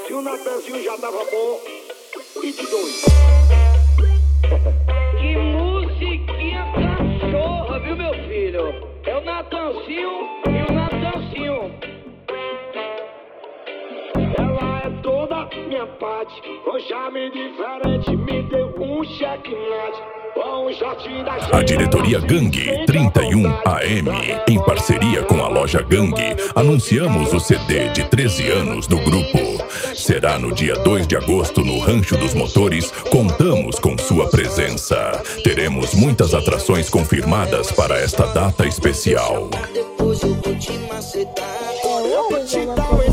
Se o Natanzinho já tava bom, e de dois. Que musiquinha cachorra, viu, meu filho? É o Natanzinho e o Natanzinho. Ela é toda minha parte, com charme diferente, me deu um checkmate. A diretoria Gangue 31 AM, em parceria com a loja Gangue, anunciamos o CD de 13 anos do grupo. Será no dia 2 de agosto no Rancho dos Motores. Contamos com sua presença. Teremos muitas atrações confirmadas para esta data especial. Eu vou te dar